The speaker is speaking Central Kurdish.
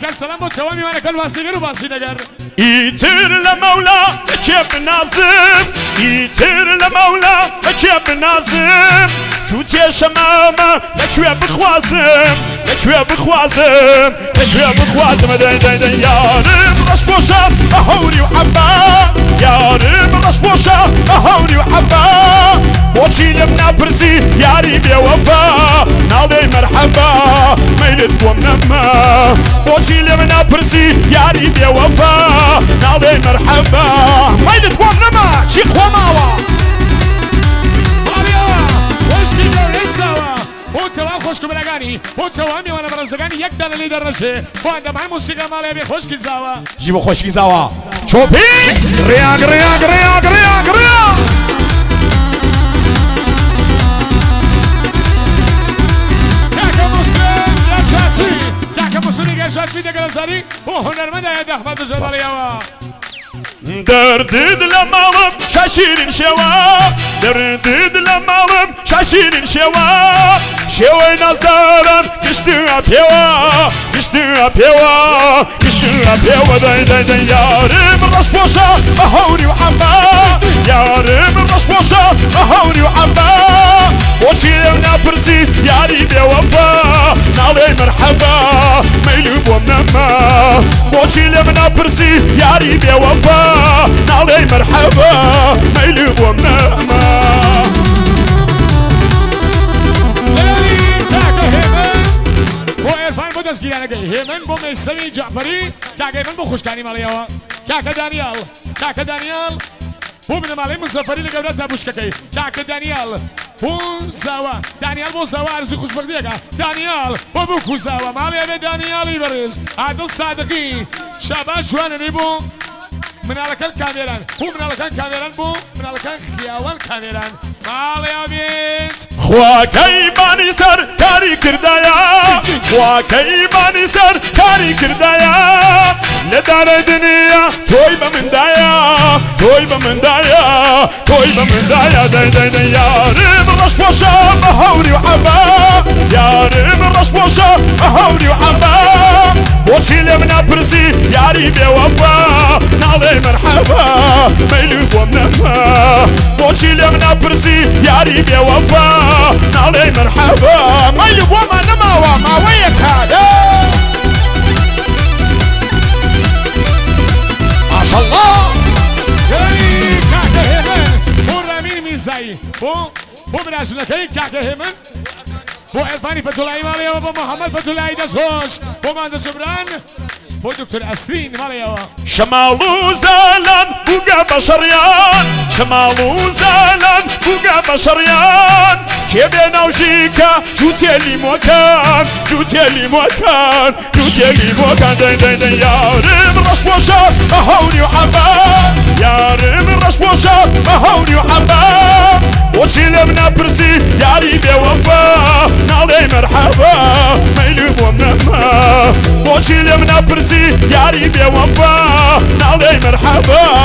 كان سلام بو توامي وانا كان واسي غير واسي نقر يتر لمولا كيف نازم يتر لمولا كيف نازم جوتي شمامة لكوي بخوازم لكوي بخوازم لكوي بخوازم داي داي داي يا رب رش بوشا أهوري وحبا يا رب رش بوشا أهوري وحبا بوشي لمنا برسي ياري بيوفا نالي مرحبا ميلت ومنما بوشي لمنا برسي ياري بيوفا نالي مرحبا ميلت ومنما شيخ وماوا وشكي دوري سوا بو توام خوشكم لغاني بو توامي وانا برزقاني يك دانا ليدر نشه وانا معي موسيقى مالي ابي خوشكي زاوا جيبو خوشكي زاوا شوبي رياق رياق رياق رياق رياق كاكا مسلم يا شاسي كاكا مسلم يا شاسي دقل زاري وهنرمند يا احمد الجلالي يوا دردد لمالم شاشيرين شوا دردد لمالم شاشيرين شوا شوي نزارم كشتوا بيوا كشتوا بيوا كشتوا بيوا داي داي داي يا رب رش بوشا أهوري وحبا يا رب رش بوشا أهوري وحبا وشي لنا برسي يا ريبي وفا نالي مرحبا ميلوب ومنما وشي لنا برسي يا ريبي وفا نالي مرحبا ميلوب ومنما هيمن بو ميسوي جعفري كاكا هيمن بو خوشكاني ماليوا كاكا دانيال بو من مالي مسافري لقودتها بوشككي كاكا دانيال بو زوا ارزي خوش بقديقا دانيال بو بو زوا مالي ابي دانيال يبرز عادل صادقي شابان جوانني بو من على كان كاميران بو من على كان كاميران بو من على كان خياوان كاميران مالي ابيت خواكي باني سر كاري كردايا خواكي باني سر كاري كردايا لدار دنيا تويبة من دايا تويبة من دايا تويبة من دايا داي داي داي يا رب رش بوشا أهوري وحبا يا رب رش بوشا أهوري وحبا وشي لمنا برسي يا ريبي وفا نالي مرحبا ميلوب ومنما وشي لمنا برسي يا ريبي وفا نالي مرحبا ميلوب ومنما وما ويك هذا ما شاء الله ياي كاكا هيمن بو رامين ميزاي بو براشنكي كاكا هيمن بو عرفاني فتولاي مالي بو محمد فتولاي دسخوش بو مهندس جبران بو دكتور أسرين مالي شمالو زالان بوغا بشريان شمالو زالان بوغا بشريان كيبين وجيكا جوتي لي موكان جوتي لي موكان جوتي لي موكان داي داي داي يا رب رش بوشا أهوري وحبا يا رب رش بوشا أهوري وحبا وشي لمنا برسي يا ريبي وفا نالي مرحبا ميلوب ومنما وشي لمنا برسي يا ريبي وفا نالي مرحبا